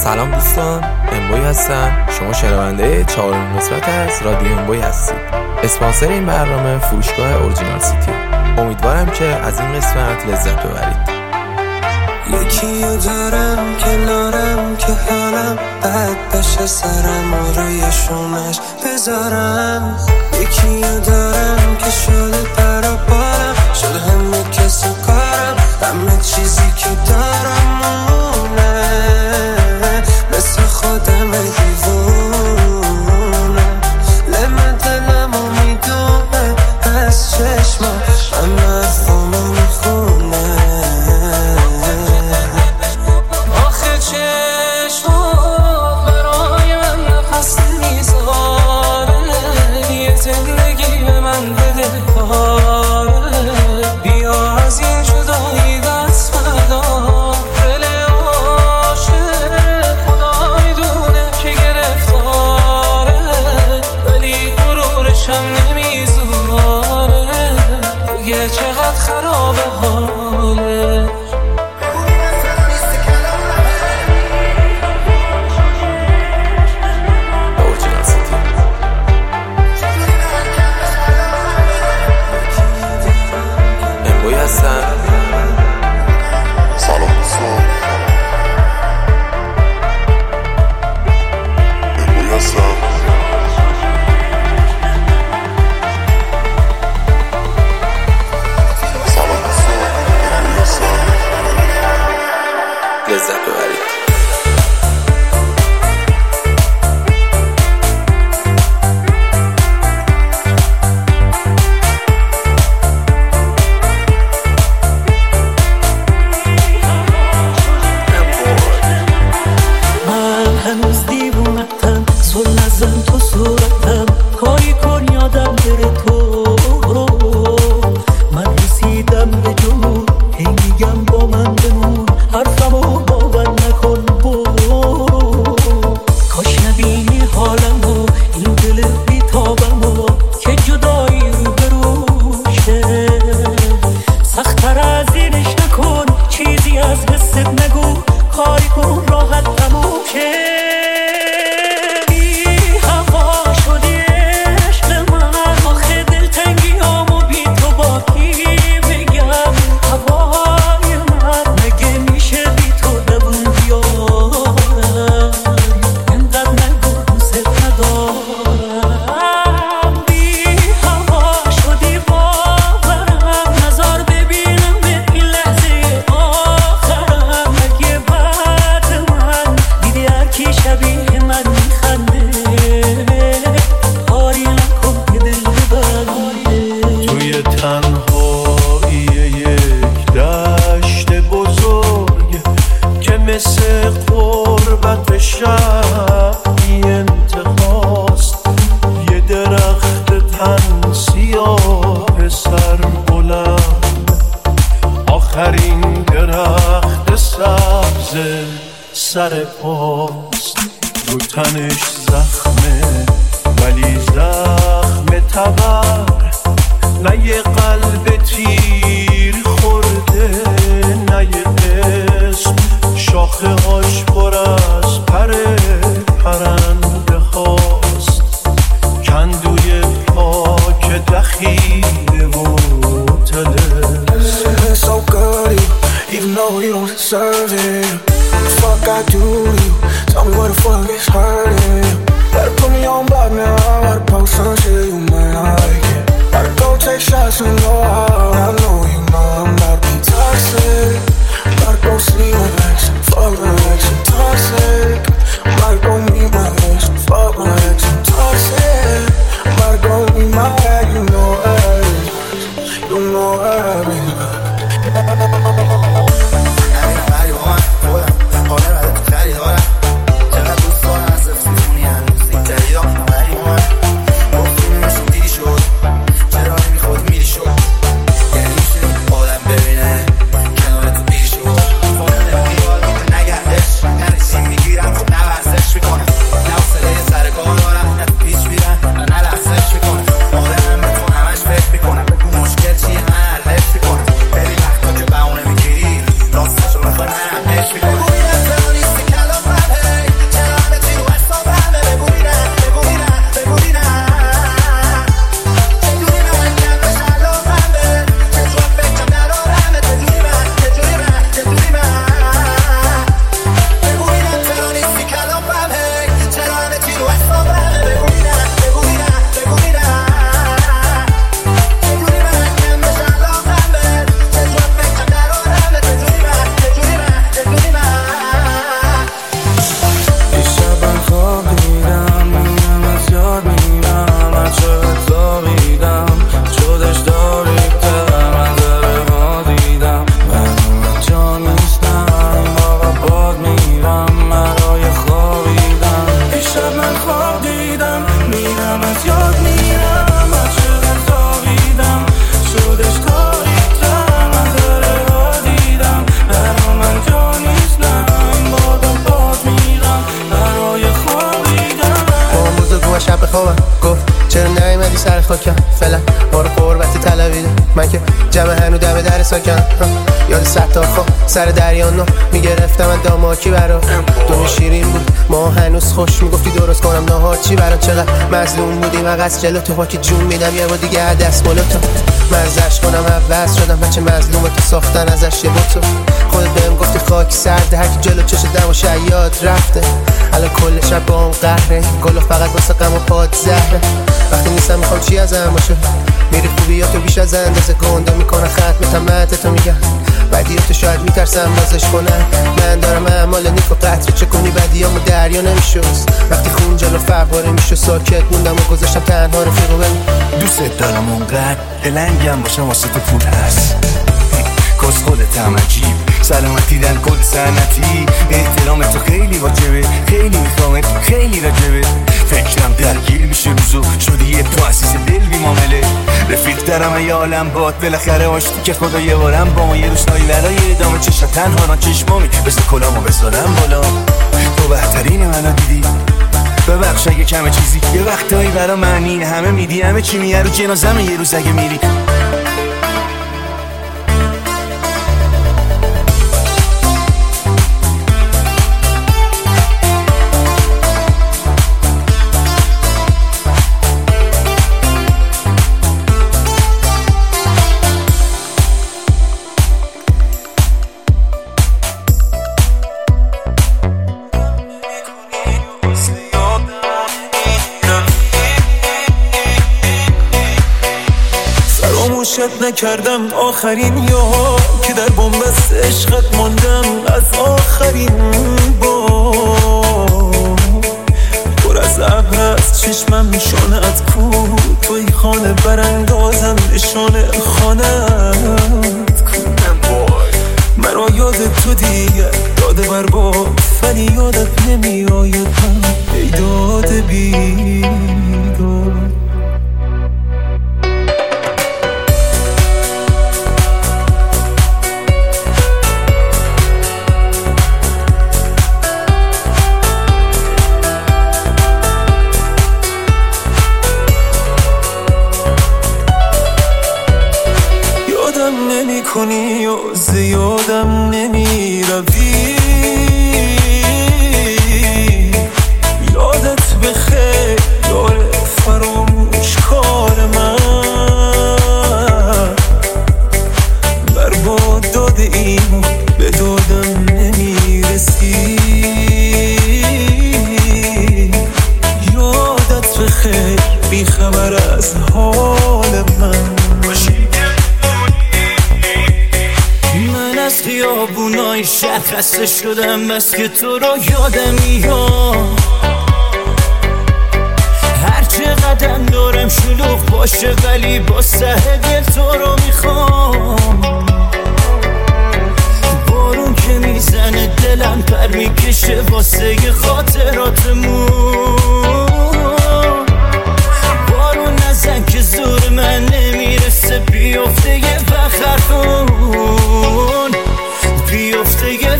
سلام دوستان، امبوی هستم. شما شنونده 4 قسمت از رادیو امبوی هستید. اسپانسر این برنامه فروشگاه اورجینال سیتی. امیدوارم که از این قسمت لذت ببرید. یکیو دارم کنارم که حالم بد بشه، سرم روی شونش بذارم. یکیو دارم که شده برا بارم، شده همه کس و کارم، همه چیزی که دارم مونه، مثل خودم دیوونه. لمه دلمو میدونه از چشمم، همه افامو میخونه. آخه چشمات برای من نفس میذاره، یه زندگی به من بده کاره. بیا از این جدایی دست بدار، دل عاشق خدای دونه که گرفتاره، ولی غرورشم نمیذاره. دیگه چقدر خرابه حاله. سر پاست رو تنش زخمه، ولی زخم تبر نه یه قلب تیر خورده، نه یه اسم شاخه هاش پر از پر پرنده هاست، کندوی پاک دخیله و تلس. So good, even though you don't deserve it. What the fuck I do to you? Tell me what the fuck is hurting. Better put me on block now. I gotta post some shit, you might like it. Gotta go take shots and go out. I know you know I'm about to be toxic. Gotta go see my ex, fuck my ex, I'm toxic. Gotta go meet my ex, fuck my ex, I'm toxic. Gotta go meet my ex, you know ex, you know ex. منو دم در ساکن یاد ستار خواه سر دریا نو میگرفتم من داماکی برا دنیا شیرین بود ما هنوز خوش میگفتی درست کنم نهار چی برا چقدر مظلوم بودیم عقص جلو تو پاکی جون میدم یه با دیگه دست بالا تو مرزش کنم عوض شدم بچه مظلوم تو ساختن ازش یه بوتو خودت بهم گفتی خاک سرده هرکی جلو چش دم و شیاد رفته الان کل شب با هم قهره گلو فقط واسه غم و پاد زهره وقتی نیستم میخوام چی ازم باشه میری خوبیاتو بیش از اندازه گنده میکنه ختم تمتتو میگم بدیاتو شاید میترسم بازش کنم من دارم اعمال نیک و قطره چه کنی بدیامو دریا نمیشست وقتی خون جلو فقاره میشه ساکت موندم و گذاشتم تنها رفیقو ببین دوست دارم اونقدر دلنگم باشم واسه تو پول هست کس خودتم عجیب سلامتی در کل سنتی احترام تو خیلی واجبه خیلی میخوامت خیلی راجبه فکرم درگیر میشه روزو شدی یه تو عزیز دل بی معامله رفیق درم یه عالم باد بالاخره آشتی که خدا یه بارم با ما یه روزنایی برای ادامه چشم تنها را چشمامی بسه کلامو بذارم بالا تو بهترین منو دیدی ببخش اگه کمه چیزی یه وقتایی برا معنی همه میدی همه چی میه رو جنازمه یه روز اگه میری نکردم آخرین یا که در بنبست عشقت ماندم از آخرین بار پر از ابر از چشمم نشانت کو توی خانه براندازم نشانه خانت کو مرا یاد تو دیگه داده برباد ولی یادت نمی آید هم ای داده بیدار کنی و زیادم نمی روی یادت بخیر یار فراموش کار من برباد داده این به دادم نمی رسی یادت بخیر بی خبر از حال من از خیابونای شهر خسته شدم بس که تو رو یادم میاد هر چقدر دارم شلوغ باشه ولی با سه دل تو رو میخوام بارون که میزنه دلم پر میکشه واسه خاطراتمون بارون نزن که زور من نمیرسه بیفته یه بخرفون بیفته یه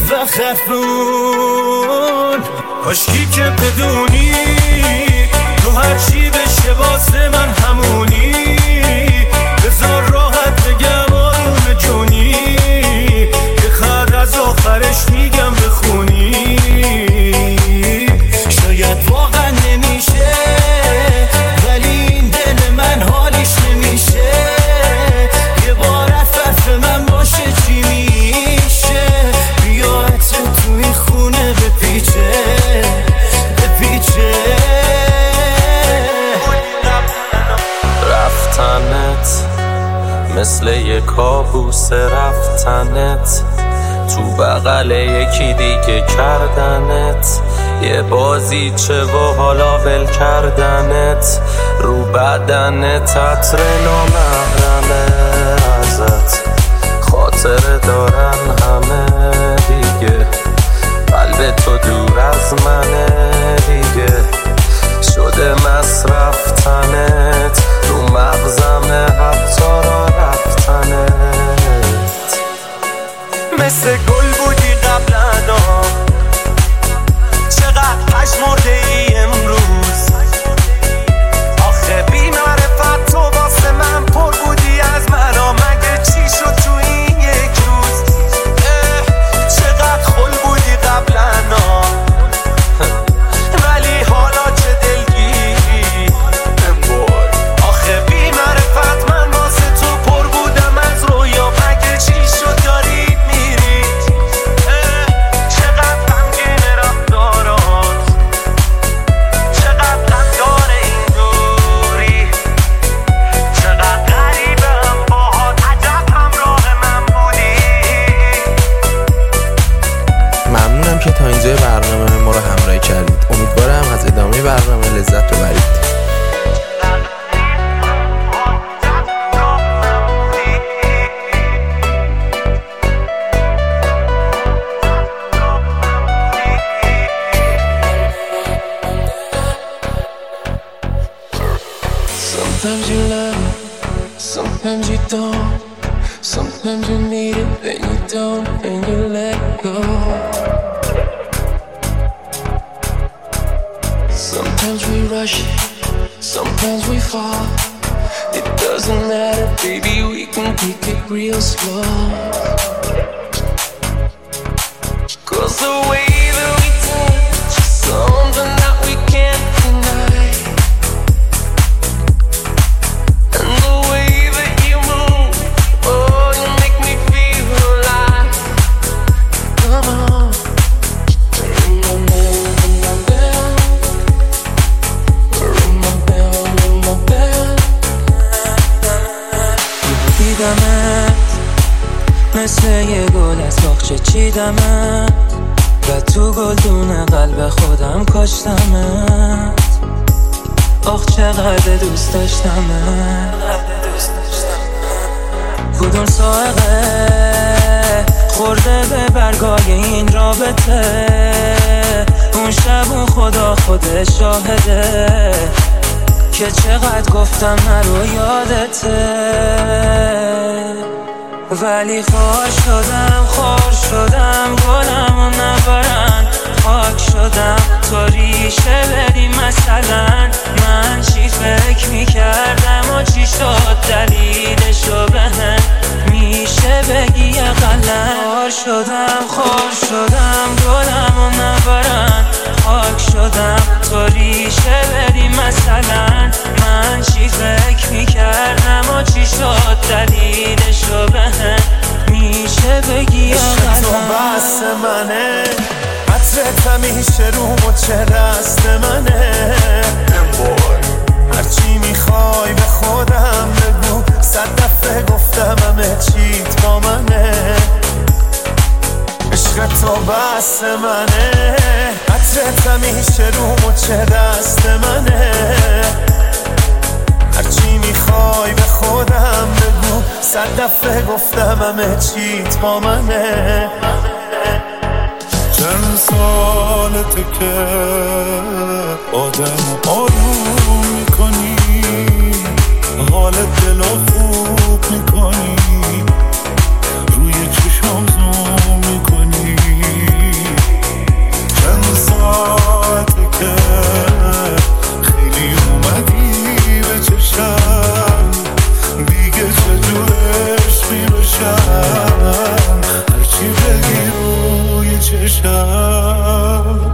بخرفون کاشکی که بدونی تو هرچی بشه واسه من همونی بذار راحت بگم آروم جونی که خط از آخرش میگم بخونی شاید واقعا نمیشه ولی این دل من حالیش نمیشه یه بار حرف من باشه چی میشه بیا عطر توی خونه بپیچه رفتنت مثل یه کابوس رفتنت تو بغل یکی دیگه کردنت یه بازیچه و حالا ول کردنت رو بدنت عطر نامحرمه ازت خاطره دارن همه دیگه قلب تو دور از منه دیگه شده مصرف تنت رو مغزمه حتی را رفتنت مثل گل بودی قبلا چقدر پشمرده ای امروز آخه بی معرفت تو واسه من پر بودی از منو مگه چی شد تو Sometimes you need it, then you don't, and you let go. Sometimes we rush it, sometimes we fall. It doesn't matter, baby, we can take it real slow. 'Cause the way that we touch is something that we can't deny. And the way that you move, oh, you make me feel alive. Come on. Ring my bell, ring my bell. Ring my bell, ring my bell. دیدمت مثل یه گل از باغچه چیدمت و تو گلدون قلب خودم کاشتمت. آخ چقدر دوست داشتمت. کدوم سائقه خورده به برگای این رابطه؟ اون شب اون خدا خودش شاهده که چقدر گفتم نرو یادته. ولی خار شدم گلمو نبرن. خاک شدم تو ریشه بدی مثلا. من چی فکر میکردم و چی شد دلیلشو بهم میشه بگی اقلن. خار شدم گلمو نبرن. خاک شدم تو ریشه بدی مثلا. من چی فکر میکردم و چی شد دلیلشو بهم میشه بگی عشق تو بس منه، عطرت همیشه روم و چه دست منه. هرچی میخوای به خودم بگو، 100 دفعه گفتم همه چیت با منه. عشق تو بس منه، عطرت همیشه روم و چه دست منه. هرچی میخوای به خودم بگو، 100 دفعه گفتم همه چیت با منه. چند سالته که آدم آروم میکنی، حال دل خوب میکنی، روی چشم زوم میکنی. چند ساعته که خیلی اومدی به چشم، دیگه چجور عشقی بشم، هرچی بگی روی چشم.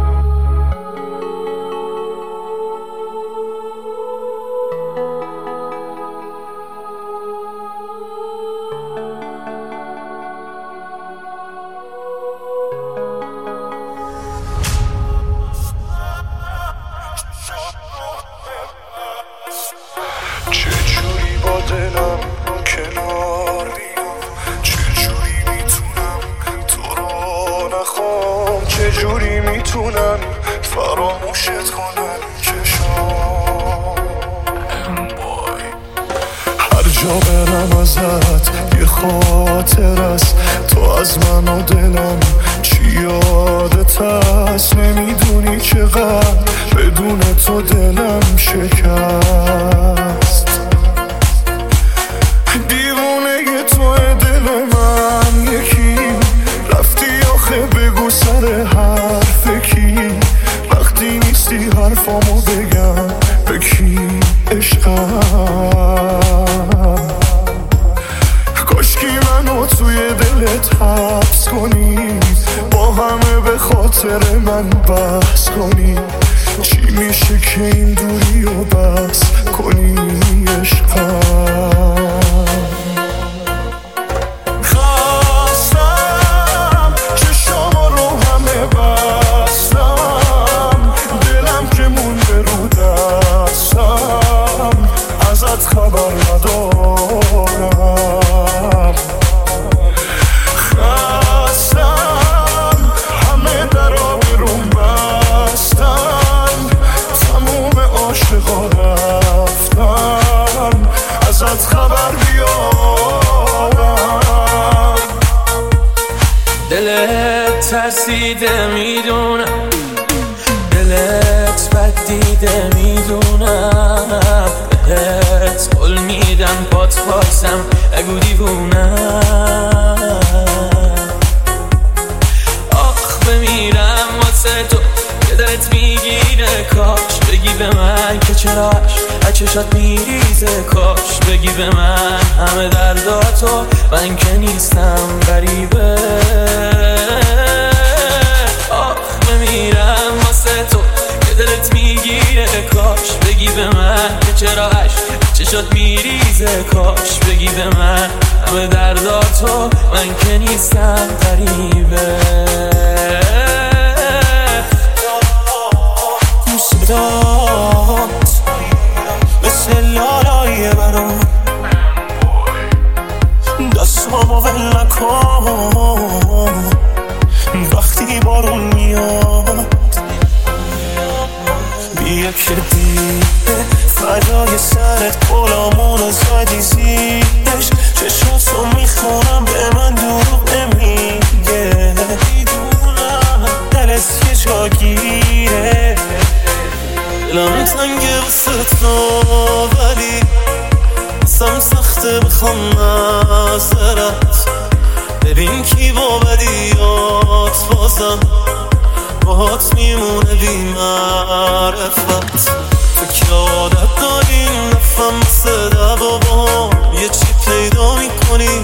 چجوری با دلم کنار بیام، چجوری میتونم تو رو نخوام، چجوری میتونم فراموشت کنم چشام. هر جا برم ازت یه خاطر است، تو از من و دلم چی یادت هست. نمیدونی چقدر بدون تو دلم شکست. دیوونه تو دل من یکی، رفتی آخه بگو سر حرف کی، وقتی نیستی حرفامو بگم به کی عشقم. کاشکی منو توی دلت حبس کنی، با همه به خاطر من بحث کنی. چی میشه که این دوری رو بس کنی عشقم. خواستم چشما رو همه بستم، دلم که مونده رو دستم، ازت خبر ندارم. خواستم همه درا بیرون بستم، تموم عاشقا رفتن، ازت خبر بیارم. دلت ترسیده میدونم، دلت بد دیده میدونم، بهت قول میدم پات پاسم اگو دیوونم. آخ بمیرم واسه تو که دلت میگیره، کاش بگی به من که چراش از چشات میریزه، کاش بگی به من همه درداتو، من که نیستم غریبه. آخ بمیرم واسه تو که دلت میگیره، کاش بگی به من که چراش چشات میریزه، کاش بگی به من همه درداتو، من که نیستم غریبه. صدات مثل لالای برام، دستامو ول نکن وقتی بارون میاد. بیا که دیگه فدای سرت گلامونو زدی زیرش، چشاتو میخونم به من دروغ نمیگه، میدونم دلت یه جا گیره. دلم تنگه واسه تو ولی واسم سخته بخوام نظرت، ببین کی با بدیات بازم باهات میمونه بی معرفت. تو که عادت داری نفهم مثل دوا با یه چی پیدا میکنی،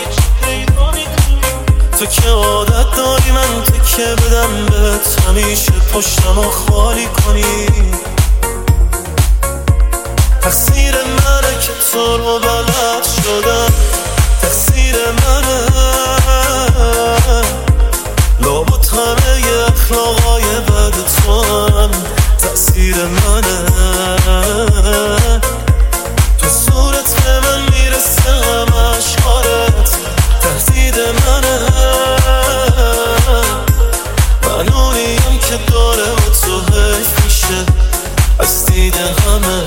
تو که عادت داری من تکه بدم بهت همیشه پشتم رو خالی کنی. تقصیر منه که تو رو بلد شدم، تقصیر منه لابد همه ی اخلاقای بد تو هم تقصیر منه. تو صورت به من میرسه همه اشعارت تهدید منه، من اونیم که داره و تو حیف میشه از دید همه.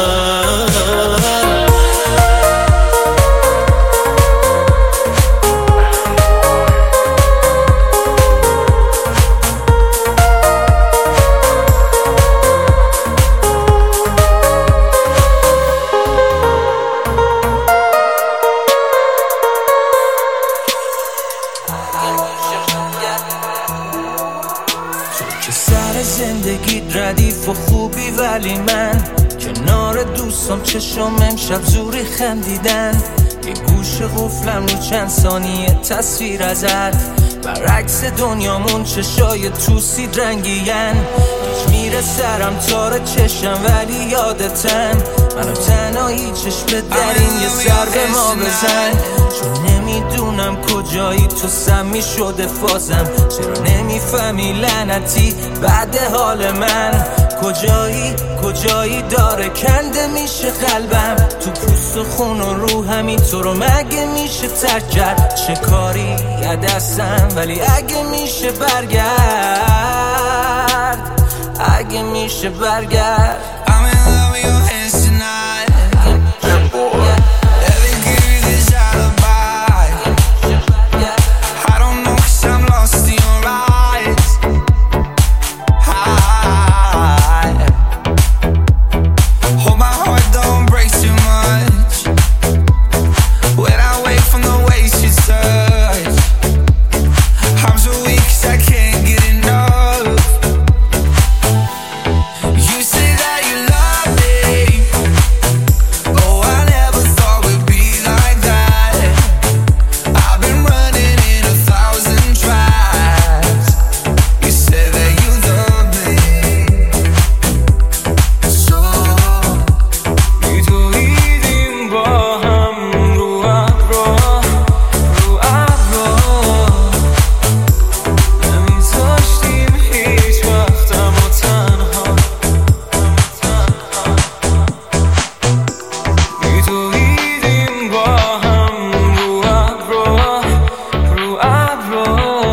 زندگیت ردیف و خوبی ولی من کنار دوستم چشم امشب زوری خندیدن، یه گوش قفلم رو چند ثانیه تصویر ازت، برعکس دنیامون چشای توسید رنگین، هیچ میره سرم تار چشم ولی یادتن، منو تنهایی چشم در این یه سر به ما بزن، چون نمیدونم کجایی تو سمی شده فازم، چرا نمیفهمی لعنتی بعد حال من، کجایی داره کنده میشه قلبم، تو پوست و خون و روحمی تو رو مگه میشه ترک کرد، چه کاری یه دستم ولی اگه میشه برگرد، اگه میشه برگرد.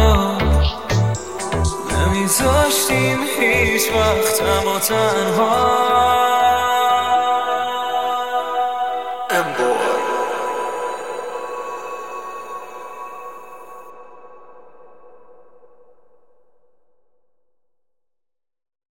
نمیذاشتیم هیچ وقت ما تنها